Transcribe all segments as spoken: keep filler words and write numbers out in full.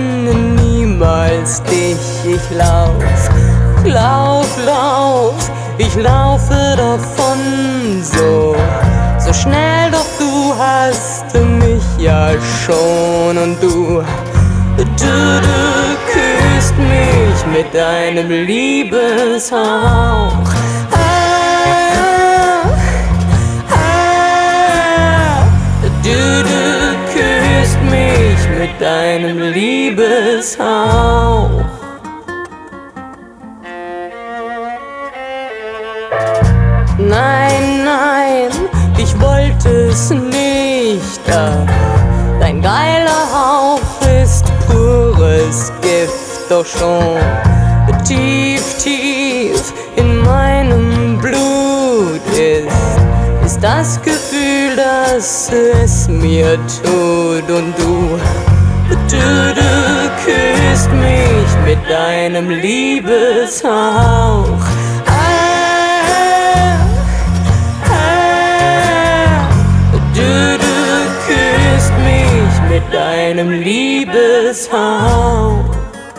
kenne niemals dich. Ich lauf, lauf, lauf, ich laufe davon so, so schnell, doch du hast mich ja schon. Und du, du, du küsst mich mit deinem Liebeshauch. Ah, ah, du, du küsst mich mit deinem Liebeshauch. Nein, nein, ich wollte es nicht. Dein geiler Hauch ist pures Gift, doch schon tief, tief in meinem Blut ist, ist das Gefühl, dass es mir tut. Und du, du, du küsst mich mit deinem Liebeshauch. Mit deinem Liebeshauch.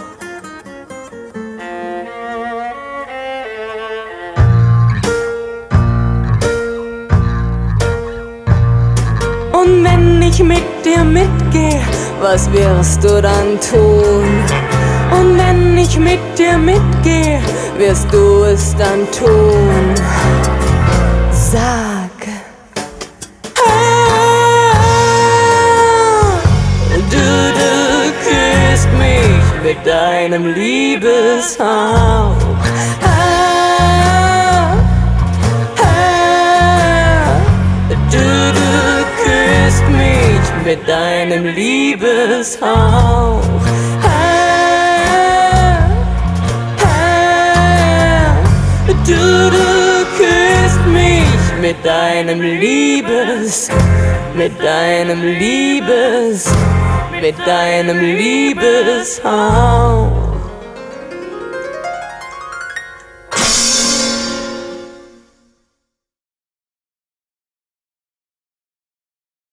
Und wenn ich mit dir mitgehe, was wirst du dann tun? Und wenn ich mit dir mitgehe, wirst du es dann tun? Sag. Mit deinem Liebeshauch. Ah, ah, du, du küsst mich mit deinem Liebeshauch. Ah, ah, du, du küsst mich mit deinem Liebes, mit deinem Liebes, mit deinem Liebeshauch.